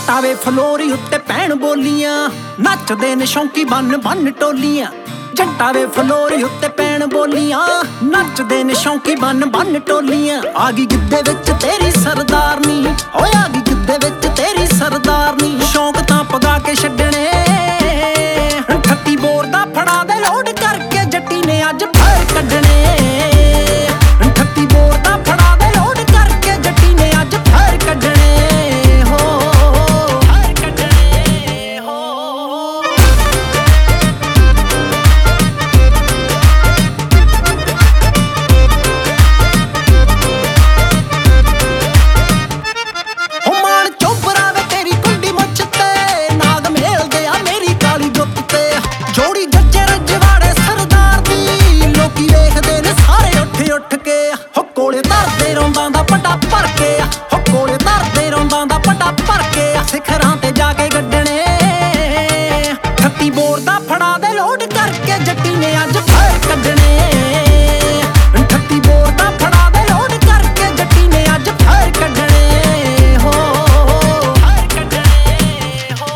ਜੱਟਾਂ ਵੇ ਫਲੋਰੀ ਉੱਤੇ ਪੈਣ ਬੋਲੀਆਂ, ਨੱਚਦੇ ਨੇ ਸ਼ੌਂਕੀ ਬੰਨ ਬੰਨ ਟੋਲੀਆਂ। ਜੱਟਾਂ ਵੇ ਫਲੋਰੀ ਉੱਤੇ ਪੈਣ ਬੋਲੀਆਂ, ਨੱਚਦੇ ਨੇ ਸ਼ੌਂਕੀ ਬੰਨ ਬੰਨ ਟੋਲੀਆਂ। ਆ ਗਈ ਗਿੱਧੇ ਵਿੱਚ ਤੇਰੀ ਸਰਦਾਰਨੀ, ਓਏ ਆ ਗਈ ਗਿੱਧੇ ਵਿੱਚ ਤੇਰੀ ਸਰਦਾਰਨੀ। ਸ਼ੌਂਕ ਤਾਂ ਪਗਾ ਕੇ ਛੱਡਣੇ, 38 ਬੋਰ ਦਾ ਫੜਾ ਦੇ ਲੋਡ ਕਰਕੇ ਜੱਟੀ ਨੇ ਅੱਜ ਫੇਰ ਕੱਢਣੇ। 38 ਬੋਰ ਦਾ ਫੜਾ ਦੇ ਲੋਡ ਕਰਕੇ ਜੱਟੀ ਨੇ ਅੱਜ ਫੇਰ ਕੱਢਣੇ। ਕੋਲੇ ਧਰਦੇ ਰੌਂਦਾਂ ਦਾ ਪਟਾ ਭਰ ਕੇ, ਹੋ ਕੋਲੇ ਧਰਦੇ ਰੌਂਦਾਂ ਦਾ ਪਟਾ ਭਰ ਕੇ। ਸਿਖਰਾਂ ਤੇ ਜਾ ਕੇ ਗੱਡਣੇ, 38 ਬੋਰ ਦਾ ਫੜਾ ਦੇ ਲੋਡ ਕਰਕੇ ਜੱਟੀ ਨੇ ਅੱਜ ਫੇਰ ਕੱਢਣੇ। 38 ਬੋਰ ਦਾ ਫੜਾ ਦੇ ਲੋਡ ਕਰਕੇ ਜੱਟੀ ਨੇ ਅੱਜ ਫੇਰ ਕੱਢਣੇ। ਹੋ ਫੇਰ ਕੱਢਣੇ ਹੋ।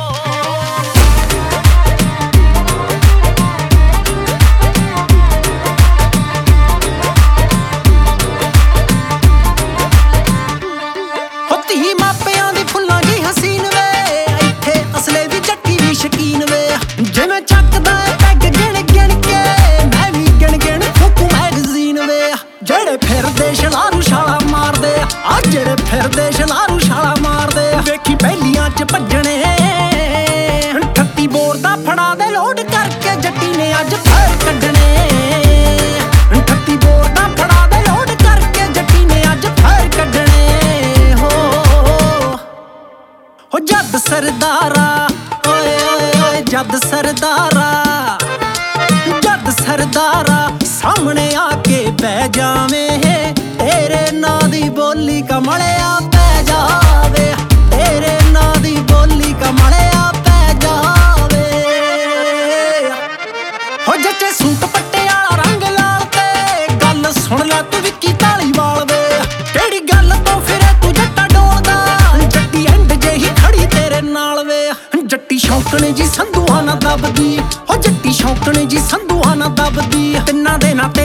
ਧੀ ਮਾਪਿਆਂ ਦੀ ਫੁੱਲਾਂ ਜੀ ਹਸੀਨ ਵੇ, ਇੱਥੇ ਅਸਲੇ ਦੀ ਜੱਟੀ ਵੀ ਸ਼ਕੀਨ ਵੇ। ਜਿਵੇਂ ਚੱਕਦਾ ਏ ਪੈਗ ਗਿਣ ਗਿਣ ਕੇ, ਮੈਂ ਵੀ ਗਿਣ ਗਿਣ ਫੂਕੂ ਮੈਗਜ਼ੀਨ ਵੇ। ਜਿਹੜੇ ਫਿਰਦੇ ਛਲਾਰੂ ਛਾਲਾ ਮਾਰਦੇ ਆ, ਜਿਹੜੇ ਫਿਰਦੇ ਛਲਾਰੂ ਛਾਲਾ ਮਾਰਦੇ। ਵੇਖੀ ਪਹਿਲੀਆਂ ਚ ਭੱਜਣੇ, 38 ਬੋਰ ਦਾ ਫੜਾ ਦੇ ਲੋਡ ਕਰਕੇ ਜੱਟੀ ਨੇ ਅੱਜ ਫੇਰ ਕੱਢਣੇ। 38 ਬੋਰ ਦਾ ਫੜਾ ਦੇ ਲੋਡ ਕਰਕੇ ਜੱਟੀ ਨੇ ਅੱਜ ਫੇਰ ਕੱਢਣੇ। ਹੋ ਜੱਦ ਸਰਦਾਰਾ, ਓਏ ਓਏ ਓਏ ਜੱਦ ਸਰਦਾਰਾ, ਜੱਦ ਸਰਦਾਰਾ ਸਾਹਮਣੇ ਆ ਕੇ ਬਹਿ ਜਾਵੇਂ। ਤੇਰੇ ਨਾਂ ਦੀ ਬੋਲੀ ਕਮਲਿਆ ਪੈ ਜਾਵੇ, ਤੇਰੇ ਨਾਂ ਦੀ ਬੋਲੀ ਕਮਲਿਆ ਪੈ ਜਾਵੇ। ਹੋ ਜੱਟੇ ਸੂਟ ਪੱਟੇ ਵਾਲਾ ਰੰਗ ਲਾਲ ਤੇ, ਗੱਲ ਸੁਣ ਲੈ ਤੂੰ ਵਿੱਕੀ ਧਾਲੀਵਾਲ ਵੇ। ਕਿਹੜੀ ਗੱਲ ਤੋਂ ਫਿਰੇ ਤੂੰ ਜੱਟਾ ਡੋਲਦਾ, ਜੱਟੀ ਐਂਡ ਜਿਹੀ ਖੜੀ ਤੇਰੇ ਨਾਲ ਵੇ। ਜੱਟੀ ਸ਼ੌਂਕਣ ਜੀ ਸੰਧੂਆਂ ਨਾ ਦੱਬਦੀ, ਹੋ ਜੱਟੀ ਸ਼ੌਂਕਣ ਜੀ ਸੰਧੂਆਂ ਨਾ ਦੱਬਦੀ। ਤਿੰਨਾਂ ਦੇ ਨਾਂ ਤੇ